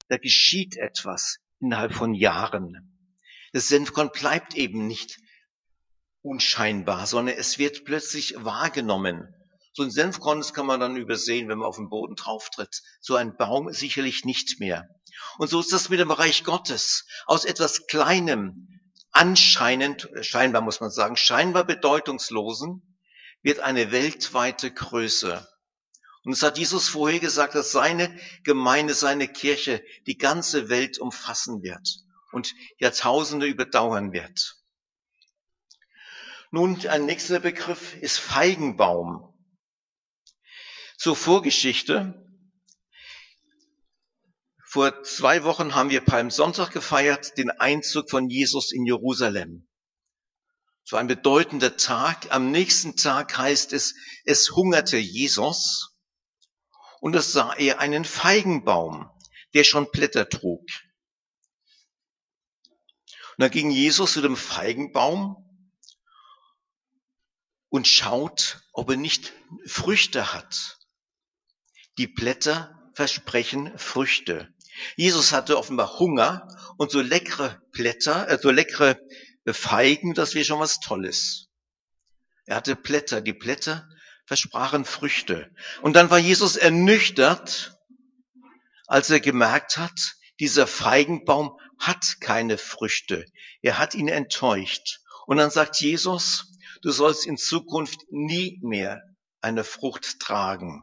Da geschieht etwas innerhalb von Jahren. Das Senfkorn bleibt eben nicht unscheinbar, sondern es wird plötzlich wahrgenommen. So ein Senfkorn, das kann man dann übersehen, wenn man auf den Boden drauf tritt. So ein Baum sicherlich nicht mehr. Und so ist das mit dem Reich Gottes. Aus etwas Kleinem, anscheinend, scheinbar muss man sagen, scheinbar bedeutungslosen, wird eine weltweite Größe. Und es hat Jesus vorher gesagt, dass seine Gemeinde, seine Kirche die ganze Welt umfassen wird und Jahrtausende überdauern wird. Nun, ein nächster Begriff ist Feigenbaum. Zur Vorgeschichte. Vor 2 Wochen haben wir Palmsonntag gefeiert, den Einzug von Jesus in Jerusalem. Es war ein bedeutender Tag. Am nächsten Tag heißt es, es hungerte Jesus und es sah er einen Feigenbaum, der schon Blätter trug. Und dann ging Jesus zu dem Feigenbaum und schaut, ob er nicht Früchte hat. Die Blätter versprechen Früchte. Jesus hatte offenbar Hunger und so leckere Blätter, so leckere Feigen, das wäre schon was Tolles. Er hatte Blätter, die Blätter versprachen Früchte. Und dann war Jesus ernüchtert, als er gemerkt hat, dieser Feigenbaum hat keine Früchte. Er hat ihn enttäuscht. Und dann sagt Jesus, du sollst in Zukunft nie mehr eine Frucht tragen.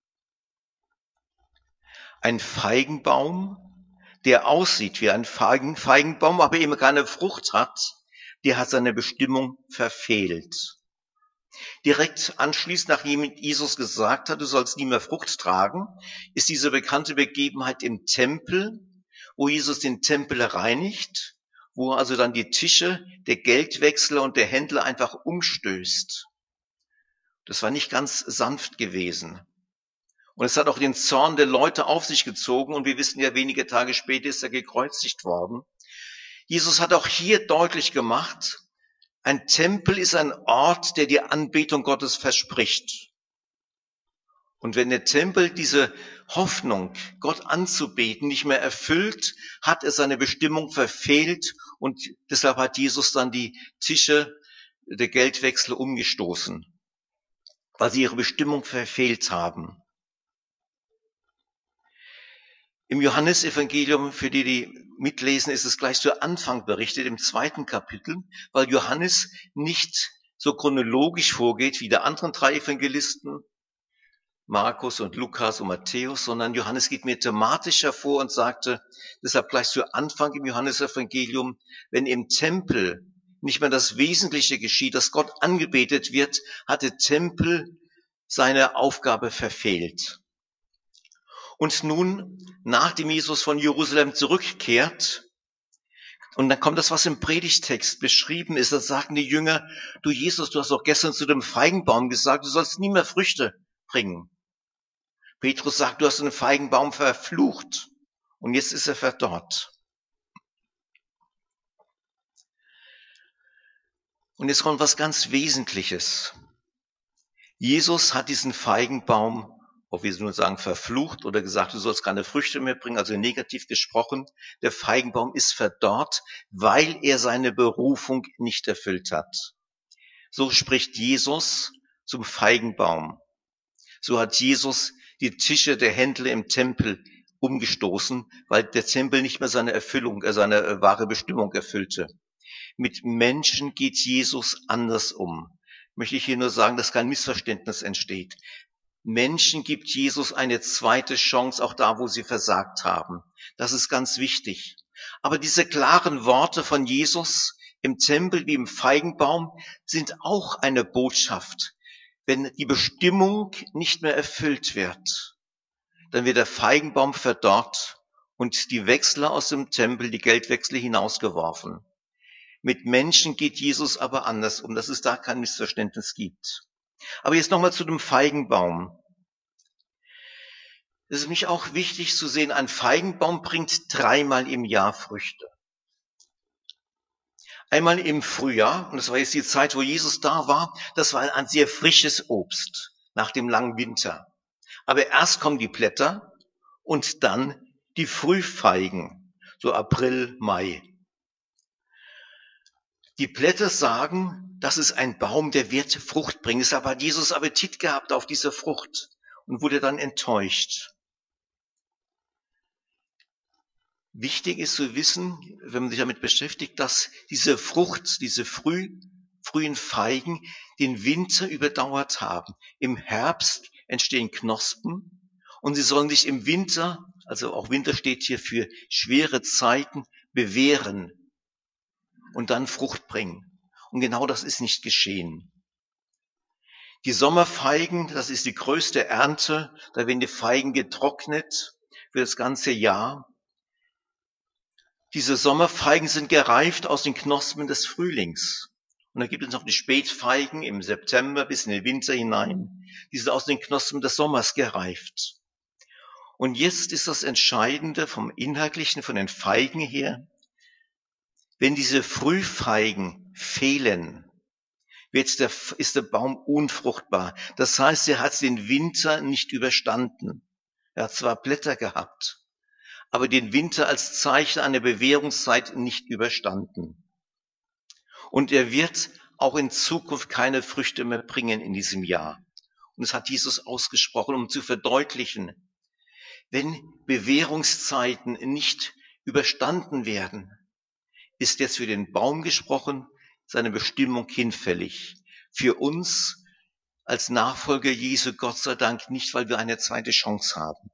Ein Feigenbaum, der aussieht wie ein Feigenbaum, aber eben keine Frucht hat, der hat seine Bestimmung verfehlt. Direkt anschließend, nachdem Jesus gesagt hat, du sollst nie mehr Frucht tragen, ist diese bekannte Begebenheit im Tempel, wo Jesus den Tempel reinigt, wo er also dann die Tische der Geldwechsler und der Händler einfach umstößt. Das war nicht ganz sanft gewesen. Und es hat auch den Zorn der Leute auf sich gezogen. Und wir wissen ja, wenige Tage später ist er gekreuzigt worden. Jesus hat auch hier deutlich gemacht, ein Tempel ist ein Ort, der die Anbetung Gottes verspricht. Und wenn der Tempel diese Hoffnung, Gott anzubeten, nicht mehr erfüllt, hat er seine Bestimmung verfehlt. Und deshalb hat Jesus dann die Tische der Geldwechsler umgestoßen, weil sie ihre Bestimmung verfehlt haben. Im Johannesevangelium, für die mitlesen, ist es gleich zu Anfang berichtet, im 2. Kapitel, weil Johannes nicht so chronologisch vorgeht wie die anderen 3 Evangelisten, Markus und Lukas und Matthäus, sondern Johannes geht mir thematischer vor und sagte, deshalb gleich zu Anfang im Johannesevangelium, wenn im Tempel nicht mehr das Wesentliche geschieht, dass Gott angebetet wird, hat der Tempel seine Aufgabe verfehlt. Und nun, nachdem Jesus von Jerusalem zurückkehrt, und dann kommt das, was im Predigtext beschrieben ist, da sagen die Jünger, du Jesus, du hast doch gestern zu dem Feigenbaum gesagt, du sollst nie mehr Früchte bringen. Petrus sagt, du hast den Feigenbaum verflucht und jetzt ist er verdorrt. Und jetzt kommt was ganz Wesentliches. Jesus hat diesen Feigenbaum, ob wir nun sagen verflucht oder gesagt, du sollst keine Früchte mehr bringen, also negativ gesprochen, der Feigenbaum ist verdorrt, weil er seine Berufung nicht erfüllt hat. So spricht Jesus zum Feigenbaum. So hat Jesus die Tische der Händler im Tempel umgestoßen, weil der Tempel nicht mehr seine Erfüllung, seine wahre Bestimmung erfüllte. Mit Menschen geht Jesus anders um. Möchte ich hier nur sagen, dass kein Missverständnis entsteht. Menschen gibt Jesus eine zweite Chance, auch da, wo sie versagt haben. Das ist ganz wichtig. Aber diese klaren Worte von Jesus im Tempel wie im Feigenbaum sind auch eine Botschaft. Wenn die Bestimmung nicht mehr erfüllt wird, dann wird der Feigenbaum verdorrt und die Wechsler aus dem Tempel, die Geldwechsler, hinausgeworfen. Mit Menschen geht Jesus aber anders um, dass es da kein Missverständnis gibt. Aber jetzt nochmal zu dem Feigenbaum. Es ist mich auch wichtig zu sehen, ein Feigenbaum bringt 3-mal im Jahr Früchte. Einmal im Frühjahr, und das war jetzt die Zeit, wo Jesus da war, das war ein sehr frisches Obst nach dem langen Winter. Aber erst kommen die Blätter und dann Die Frühfeigen, so April, Mai. Die Blätter sagen, das ist ein Baum, der wird Frucht bringen. Deshalb hat Jesus Appetit gehabt auf diese Frucht und wurde dann enttäuscht. Wichtig ist zu wissen, wenn man sich damit beschäftigt, dass diese Frucht, diese frühen Feigen den Winter überdauert haben. Im Herbst entstehen Knospen und sie sollen sich im Winter, also auch Winter steht hier für schwere Zeiten, bewähren und dann Frucht bringen. Und genau das ist nicht geschehen. Die Sommerfeigen, das ist die größte Ernte, da werden die Feigen getrocknet für das ganze Jahr. Diese Sommerfeigen sind gereift aus den Knospen des Frühlings. Und dann gibt es noch die Spätfeigen im September bis in den Winter hinein. Die sind aus den Knospen des Sommers gereift. Und jetzt ist das Entscheidende vom Inhaltlichen, von den Feigen her. Wenn diese Frühfeigen fehlen, ist der Baum unfruchtbar. Das heißt, er hat den Winter nicht überstanden. Er hat zwar Blätter gehabt, aber den Winter als Zeichen einer Bewährungszeit nicht überstanden. Und er wird auch in Zukunft keine Früchte mehr bringen in diesem Jahr. Und das hat Jesus ausgesprochen, um zu verdeutlichen, wenn Bewährungszeiten nicht überstanden werden, ist jetzt für den Baum gesprochen, seine Bestimmung hinfällig. Für uns als Nachfolger Jesu Gott sei Dank nicht, weil wir eine zweite Chance haben.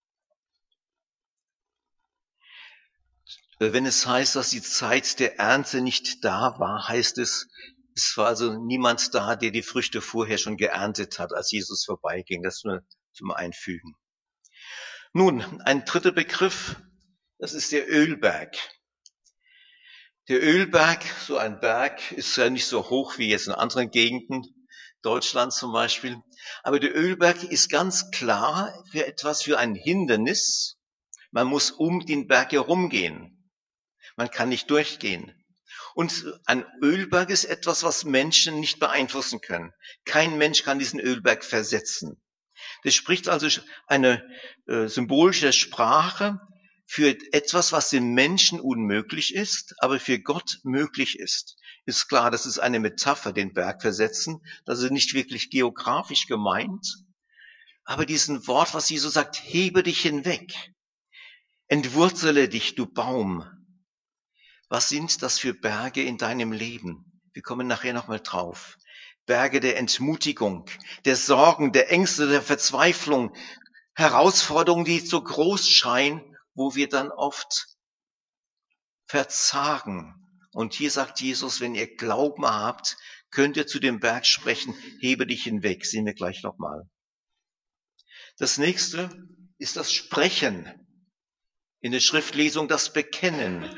Wenn es heißt, dass die Zeit der Ernte nicht da war, heißt es war also niemand da, der die Früchte vorher schon geerntet hat, als Jesus vorbeiging. Das nur zum Einfügen. Nun, ein dritter Begriff, das ist der Ölberg. Der Ölberg, so ein Berg, ist ja nicht so hoch wie jetzt in anderen Gegenden, Deutschland zum Beispiel. Aber der Ölberg ist ganz klar für ein Hindernis. Man muss um den Berg herumgehen. Man kann nicht durchgehen. Und ein Ölberg ist etwas, was Menschen nicht beeinflussen können. Kein Mensch kann diesen Ölberg versetzen. Das spricht also eine symbolische Sprache für etwas, was den Menschen unmöglich ist, aber für Gott möglich ist. Ist klar, das ist eine Metapher, den Berg versetzen. Das ist nicht wirklich geografisch gemeint. Aber diesen Wort, was Jesus sagt, hebe dich hinweg. Entwurzele dich, du Baum. Was sind das für Berge in deinem Leben? Wir kommen nachher nochmal drauf. Berge der Entmutigung, der Sorgen, der Ängste, der Verzweiflung, Herausforderungen, die so groß scheinen, wo wir dann oft verzagen. Und hier sagt Jesus, wenn ihr Glauben habt, könnt ihr zu dem Berg sprechen, hebe dich hinweg. Sehen wir gleich nochmal. Das nächste ist das Sprechen. In der Schriftlesung das Bekennen.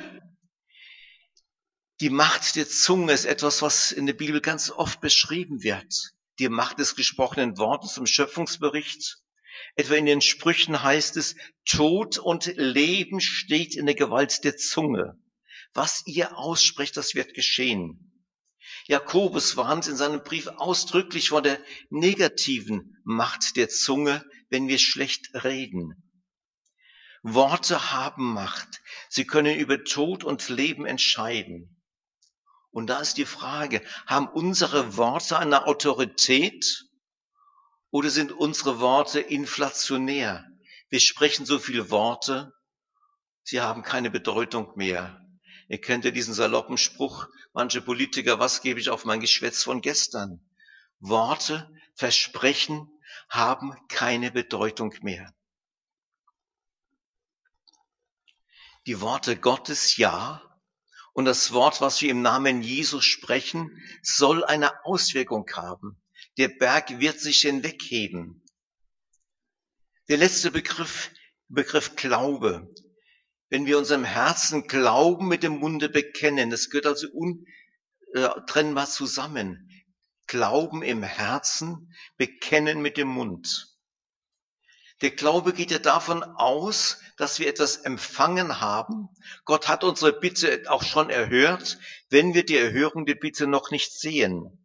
Die Macht der Zunge ist etwas, was in der Bibel ganz oft beschrieben wird. Die Macht des gesprochenen Wortes im Schöpfungsbericht. Etwa in den Sprüchen heißt es, Tod und Leben steht in der Gewalt der Zunge. Was ihr aussprecht, das wird geschehen. Jakobus warnt in seinem Brief ausdrücklich vor der negativen Macht der Zunge, wenn wir schlecht reden. Worte haben Macht. Sie können über Tod und Leben entscheiden. Und da ist die Frage, haben unsere Worte eine Autorität oder sind unsere Worte inflationär? Wir sprechen so viele Worte, sie haben keine Bedeutung mehr. Ihr kennt ja diesen saloppen Spruch, manche Politiker, was gebe ich auf mein Geschwätz von gestern? Worte, Versprechen haben keine Bedeutung mehr. Die Worte Gottes, ja. Und das Wort, was wir im Namen Jesus sprechen, soll eine Auswirkung haben. Der Berg wird sich hinwegheben. Der letzte Begriff Glaube. Wenn wir unserem Herzen glauben, mit dem Munde bekennen, das gehört also untrennbar zusammen. Glauben im Herzen, bekennen mit dem Mund. Der Glaube geht ja davon aus, dass wir etwas empfangen haben. Gott hat unsere Bitte auch schon erhört, wenn wir die Erhörung der Bitte noch nicht sehen.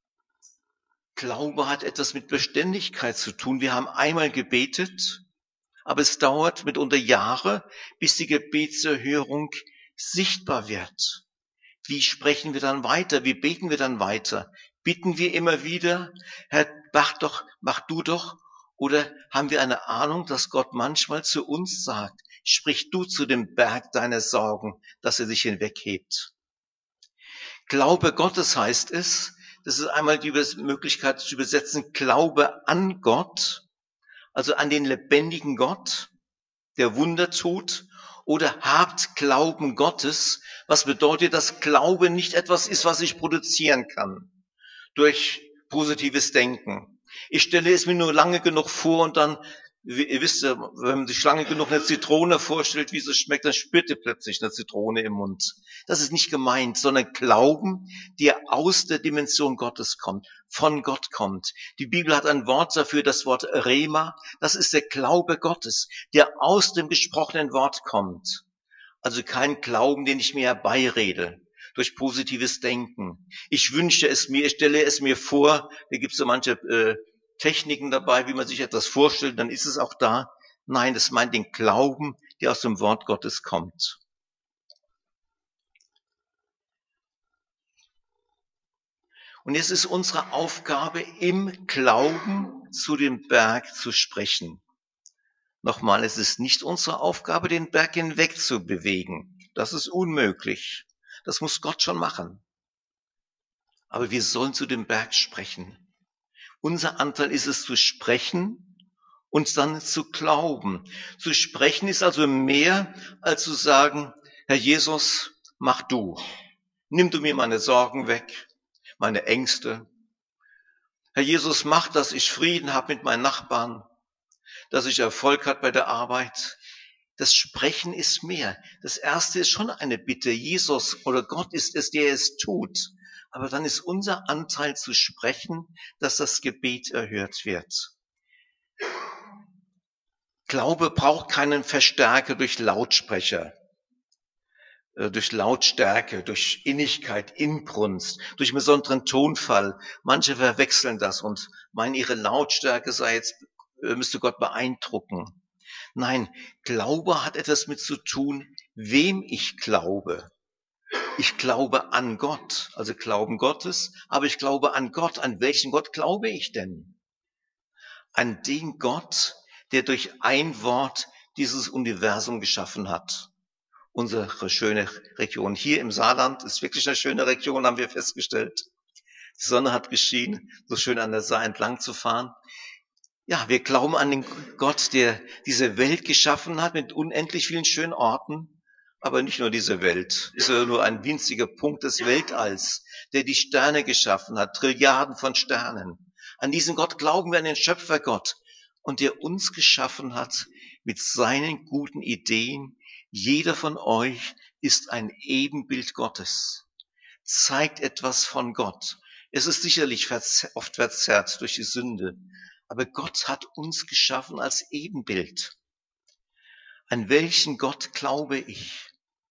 Glaube hat etwas mit Beständigkeit zu tun. Wir haben einmal gebetet Aber es dauert mitunter Jahre, bis die Gebetserhörung sichtbar wird. Wie sprechen wir dann weiter? Wie beten wir dann weiter? Bitten wir immer wieder, Herr, mach du doch? Oder haben wir eine Ahnung, dass Gott manchmal zu uns sagt, sprich du zu dem Berg deiner Sorgen, dass er sich hinweghebt? Glaube Gottes heißt es, das ist einmal die Möglichkeit zu übersetzen, Glaube an Gott, also an den lebendigen Gott, der Wunder tut, oder habt Glauben Gottes, was bedeutet, dass Glaube nicht etwas ist, was ich produzieren kann durch positives Denken. Ich stelle es mir nur lange genug vor und dann, ihr wisst ja, wenn man sich lange genug eine Zitrone vorstellt, wie sie schmeckt, dann spürt ihr plötzlich eine Zitrone im Mund. Das ist nicht gemeint, sondern Glauben, der aus der Dimension Gottes kommt, von Gott kommt. Die Bibel hat ein Wort dafür, das Wort Rema. Das ist der Glaube Gottes, der aus dem gesprochenen Wort kommt. Also kein Glauben, den ich mir herbeirede durch positives Denken. Ich wünsche es mir, ich stelle es mir vor, da gibt es so manche Techniken dabei, wie man sich etwas vorstellt, dann ist es auch da. Nein, das meint den Glauben, der aus dem Wort Gottes kommt. Und es ist unsere Aufgabe, im Glauben zu dem Berg zu sprechen. Nochmal, es ist nicht unsere Aufgabe, den Berg hinweg zu bewegen. Das ist unmöglich. Das muss Gott schon machen. Aber wir sollen zu dem Berg sprechen. Unser Anteil ist es zu sprechen und dann zu glauben. Zu sprechen ist also mehr als zu sagen, Herr Jesus, mach du. Nimm du mir meine Sorgen weg, meine Ängste. Herr Jesus, mach, dass ich Frieden habe mit meinen Nachbarn, dass ich Erfolg habe bei der Arbeit. Das Sprechen ist mehr. Das erste ist schon eine Bitte. Jesus oder Gott ist es, der es tut. Aber dann ist unser Anteil zu sprechen, dass das Gebet erhört wird. Glaube braucht keinen Verstärker durch Lautsprecher, durch Lautstärke, durch Innigkeit, Inbrunst, durch einen besonderen Tonfall. Manche verwechseln das und meinen, ihre Lautstärke müsste Gott beeindrucken. Nein, Glaube hat etwas mit zu tun, wem ich glaube. Ich glaube an Gott, also Glauben Gottes, aber ich glaube an Gott. An welchen Gott glaube ich denn? An den Gott, der durch ein Wort dieses Universum geschaffen hat. Unsere schöne Region hier im Saarland ist wirklich eine schöne Region, haben wir festgestellt. Die Sonne hat geschienen, so schön an der Saar entlang zu fahren. Ja, wir glauben an den Gott, der diese Welt geschaffen hat mit unendlich vielen schönen Orten. Aber nicht nur diese Welt, ist ja nur ein winziger Punkt des Weltalls, der die Sterne geschaffen hat, Trilliarden von Sternen. An diesen Gott glauben wir, an den Schöpfergott, und der uns geschaffen hat mit seinen guten Ideen. Jeder von euch ist ein Ebenbild Gottes, zeigt etwas von Gott. Es ist sicherlich oft verzerrt durch die Sünde, aber Gott hat uns geschaffen als Ebenbild. An welchen Gott glaube ich?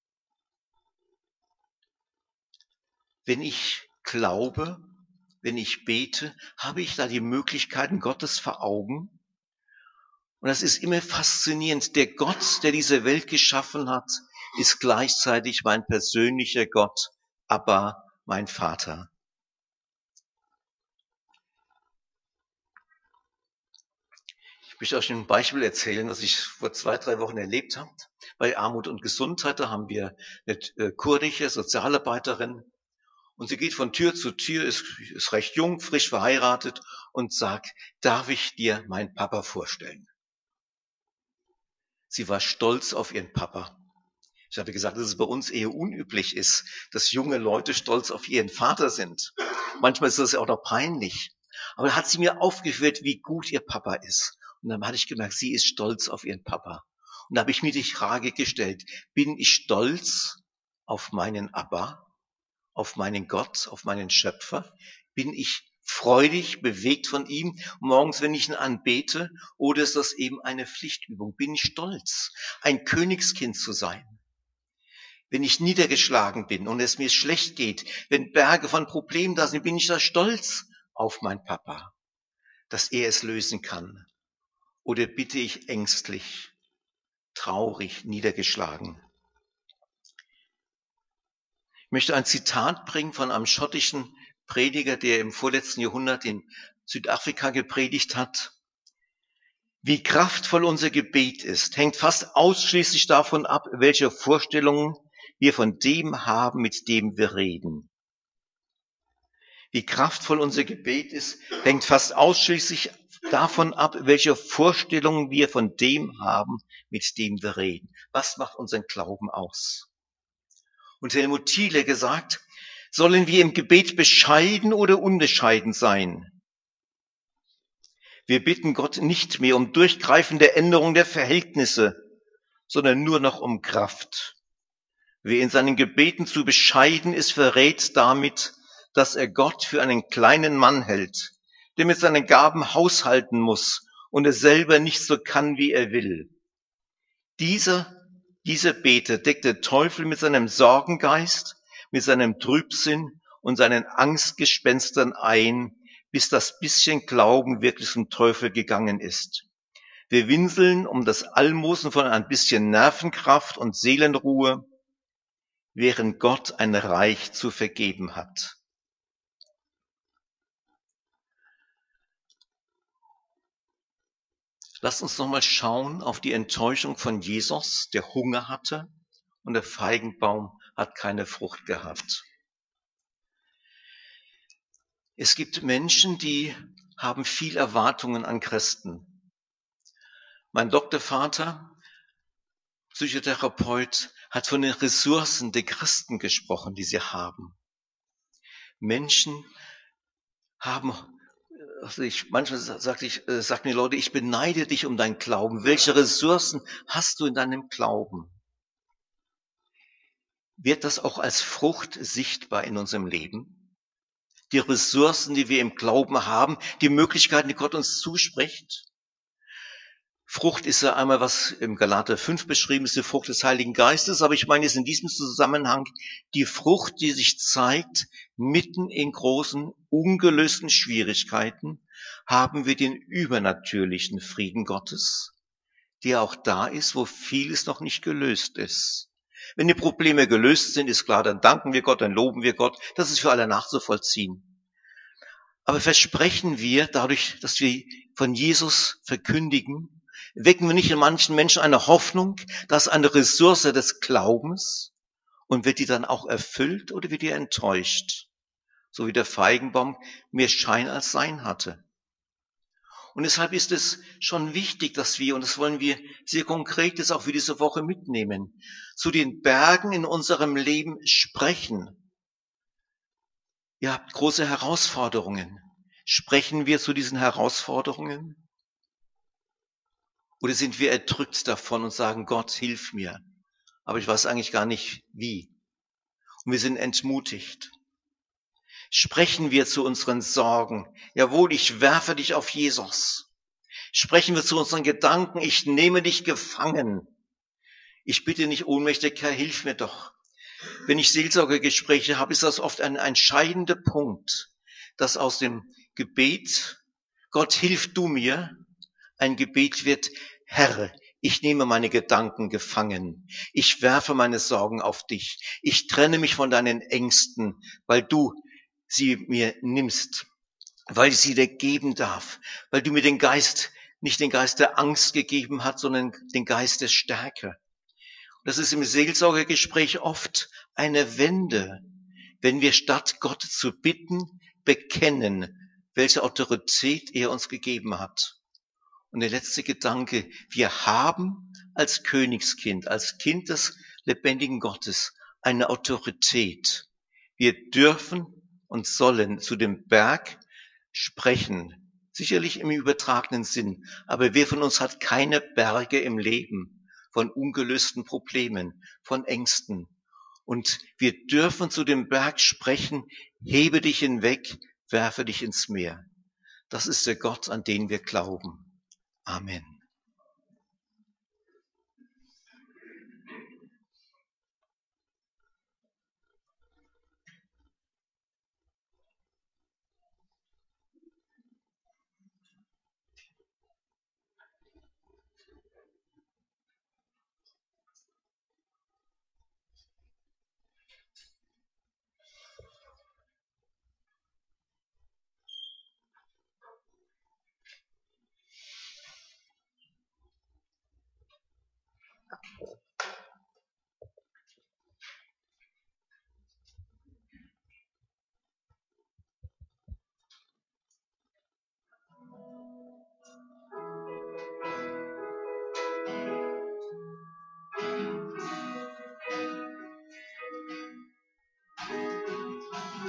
Wenn ich glaube, wenn ich bete, habe ich da die Möglichkeiten Gottes vor Augen? Und das ist immer faszinierend. Der Gott, der diese Welt geschaffen hat, ist gleichzeitig mein persönlicher Gott, Abba, mein Vater. Ich möchte euch ein Beispiel erzählen, das ich vor 2-3 Wochen erlebt habe. Bei Armut und Gesundheit, da haben wir eine kurdische Sozialarbeiterin. Und sie geht von Tür zu Tür, ist recht jung, frisch verheiratet und sagt, darf ich dir meinen Papa vorstellen? Sie war stolz auf ihren Papa. Ich habe gesagt, dass es bei uns eher unüblich ist, dass junge Leute stolz auf ihren Vater sind. Manchmal ist das ja auch noch peinlich. Aber da hat sie mir aufgeführt, wie gut ihr Papa ist. Und dann hatte ich gemerkt, sie ist stolz auf ihren Papa. Und da habe ich mir die Frage gestellt, bin ich stolz auf meinen Abba, auf meinen Gott, auf meinen Schöpfer? Bin ich freudig, bewegt von ihm, morgens, wenn ich ihn anbete? Oder ist das eben eine Pflichtübung? Bin ich stolz, ein Königskind zu sein? Wenn ich niedergeschlagen bin und es mir schlecht geht, wenn Berge von Problemen da sind, bin ich da stolz auf meinen Papa, dass er es lösen kann. oder bitte ich ängstlich, traurig, niedergeschlagen? Ich möchte ein Zitat bringen von einem schottischen Prediger, der im vorletzten Jahrhundert in Südafrika gepredigt hat. Wie kraftvoll unser Gebet ist, hängt fast ausschließlich davon ab, welche Vorstellungen wir von dem haben, mit dem wir reden. Wie kraftvoll unser Gebet ist, hängt fast ausschließlich davon ab, welche Vorstellungen wir von dem haben, mit dem wir reden. Was macht unseren Glauben aus? Und Helmut Thiele gesagt, sollen wir im Gebet bescheiden oder unbescheiden sein? Wir bitten Gott nicht mehr um durchgreifende Änderung der Verhältnisse, sondern nur noch um Kraft. Wer in seinen Gebeten zu bescheiden ist, verrät damit, dass er Gott für einen kleinen Mann hält, der mit seinen Gaben haushalten muss und es selber nicht so kann, wie er will. Dieser Beter deckt der Teufel mit seinem Sorgengeist, mit seinem Trübsinn und seinen Angstgespenstern ein, bis das bisschen Glauben wirklich zum Teufel gegangen ist. Wir winseln um das Almosen von ein bisschen Nervenkraft und Seelenruhe, während Gott ein Reich zu vergeben hat. Lasst uns nochmal schauen auf die Enttäuschung von Jesus, der Hunger hatte und der Feigenbaum hat keine Frucht gehabt. Es gibt Menschen, die haben viel Erwartungen an Christen. Mein Doktorvater, Psychotherapeut, hat von den Ressourcen der Christen gesprochen, die sie haben. Menschen haben, manchmal sagen die Leute, ich beneide dich um deinen Glauben. Welche Ressourcen hast du in deinem Glauben? Wird das auch als Frucht sichtbar in unserem Leben? Die Ressourcen, die wir im Glauben haben, die Möglichkeiten, die Gott uns zuspricht? Frucht ist ja einmal, was im Galater 5 beschrieben ist, die Frucht des Heiligen Geistes. Aber ich meine jetzt in diesem Zusammenhang die Frucht, die sich zeigt, mitten in großen, ungelösten Schwierigkeiten haben wir den übernatürlichen Frieden Gottes, der auch da ist, wo vieles noch nicht gelöst ist. Wenn die Probleme gelöst sind, ist klar, dann danken wir Gott, dann loben wir Gott. Das ist für alle nachzuvollziehen. Aber versprechen wir dadurch, dass wir von Jesus verkündigen, wecken wir nicht in manchen Menschen eine Hoffnung, dass eine Ressource des Glaubens, und wird die dann auch erfüllt oder wird die enttäuscht? So wie der Feigenbaum mehr Schein als Sein hatte. Und deshalb ist es schon wichtig, dass wir, und das wollen wir sehr konkret jetzt auch für diese Woche mitnehmen, zu den Bergen in unserem Leben sprechen. Ihr habt große Herausforderungen. Sprechen wir zu diesen Herausforderungen? Oder sind wir erdrückt davon und sagen, Gott, hilf mir, aber ich weiß eigentlich gar nicht wie. Und wir sind entmutigt. Sprechen wir zu unseren Sorgen, jawohl, ich werfe dich auf Jesus. Sprechen wir zu unseren Gedanken, ich nehme dich gefangen. Ich bitte nicht ohnmächtig, Herr, hilf mir doch. Wenn ich Seelsorgegespräche habe, ist das oft ein entscheidender Punkt, dass aus dem Gebet, Gott, hilf du mir, ein Gebet wird, Herr, ich nehme meine Gedanken gefangen. Ich werfe meine Sorgen auf dich. Ich trenne mich von deinen Ängsten, weil du sie mir nimmst, weil ich sie dir geben darf, weil du mir den Geist, nicht den Geist der Angst gegeben hast, sondern den Geist der Stärke. Das ist im Seelsorgegespräch oft eine Wende, wenn wir statt Gott zu bitten, bekennen, welche Autorität er uns gegeben hat. Und der letzte Gedanke, wir haben als Königskind, als Kind des lebendigen Gottes eine Autorität. Wir dürfen und sollen zu dem Berg sprechen, sicherlich im übertragenen Sinn, aber wer von uns hat keine Berge im Leben von ungelösten Problemen, von Ängsten? Und wir dürfen zu dem Berg sprechen, hebe dich hinweg, werfe dich ins Meer. Das ist der Gott, an den wir glauben. Amen.